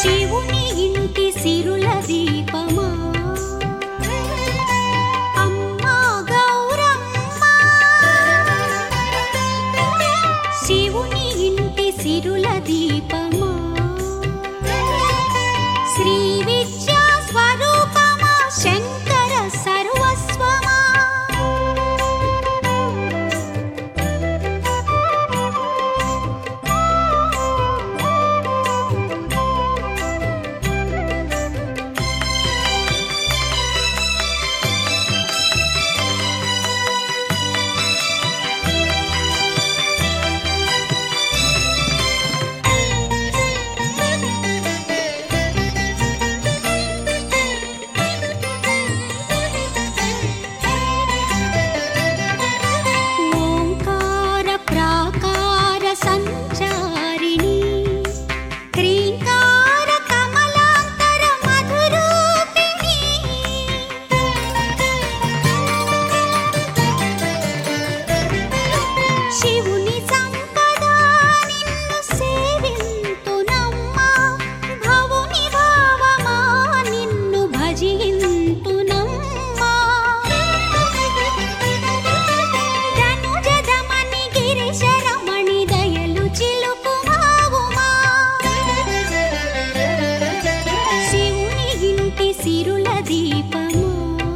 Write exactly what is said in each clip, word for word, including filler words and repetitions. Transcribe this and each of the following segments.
శివుని ఇంటి సిరుల దీపమా అమ్మా గౌరమ్మ, శివుని ఇంటి సిరుల దీపమా శ్రీ విద్యా స్వరూపమా శంకర సర్వస్వమా. సంచారిణి క్రీంకార కమలాంతర మధురూపిణి, శివుని సంపద నిన్ను సేవింతునమ్మా, భవుని భావమా నిన్ను భజింతునమ్మా. ధనుజదమని గిరిశరమణి దయలు చిలుకుమావుమా, శివుని ఇంటి సిరుల దీపమా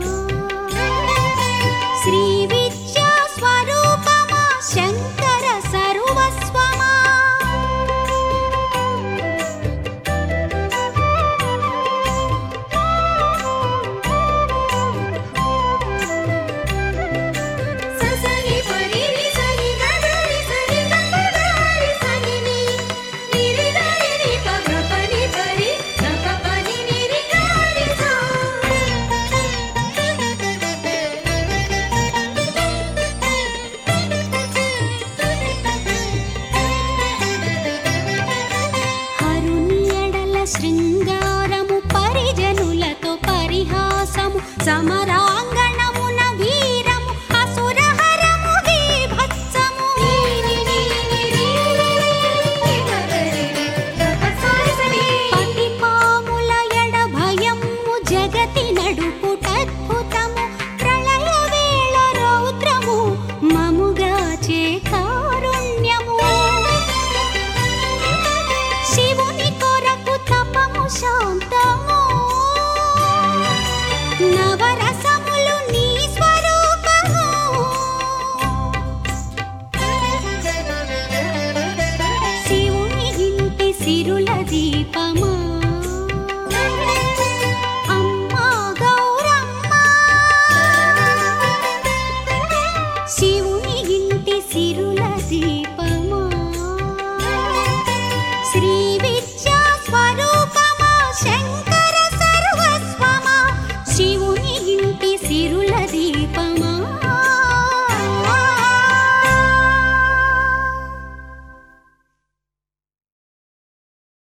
శ్రీ విద్యా స్వరూపమా శంకర సర్వస్వమా. ససని పరిరి సని గదరి సని గపగారి సనిని నిరిదరి పగపని పరి గపపని నిరిగారి సా. హరుని ఎడల శృంగారము పరిజనులతో పరిహాసము సమరా